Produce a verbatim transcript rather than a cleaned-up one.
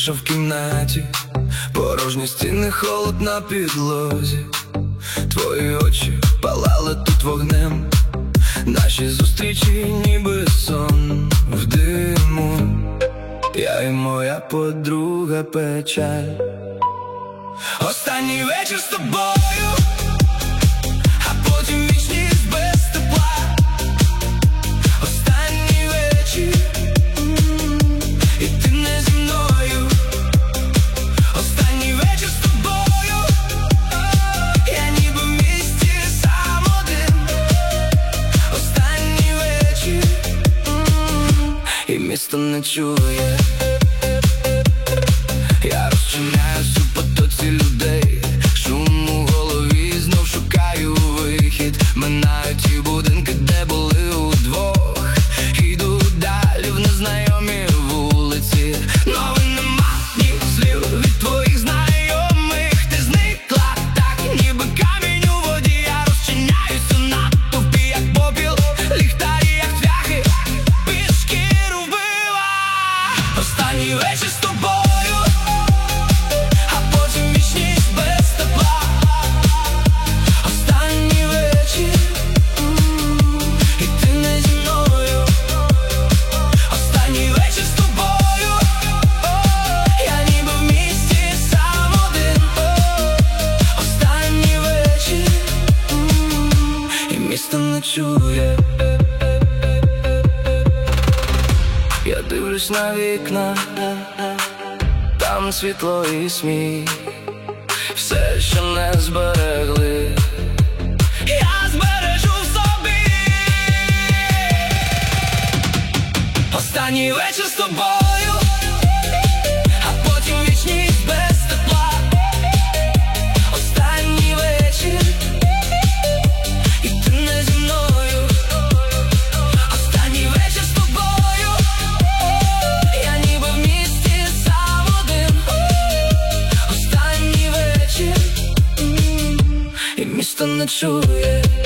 Тиша в кімнаті, порожні стіни, холод на підлозі. Твої очі палали тут вогнем, наші зустрічі ніби сон в диму. Я і моя подруга печаль. Останній вечір з тобою, а потім вічність без тепла. Останній вечір, і ти не зі мною. Останній вечір з тобою, я ніби в місті сам один. Останній вечір, і місто не чує. Я розчиняюсь у потоці людей, шум у голові, знов шукаю вихід. Минаю ті будинки, де були удвох, іду далі в незнайомі вулиці. Новин нема, ні слів від твоїх знайомих. Ти зникла так, ніби камінь у воді. Я розчиняюсь у натовпі, як попіл, ліхтарі, як цвяхи, під шкіру вбила. Останній вечір з тобою, місто не чує. Я дивлюсь на вікна, там світло і сміх, все, що не зберегли, я збережу в собі. Останній вечір з тобою, а потім вічність без тепла. Останній вечір, і ти не зі мною. Останній вечір з тобою, я ніби в місті сам один. Останній вечір, і місто не чує.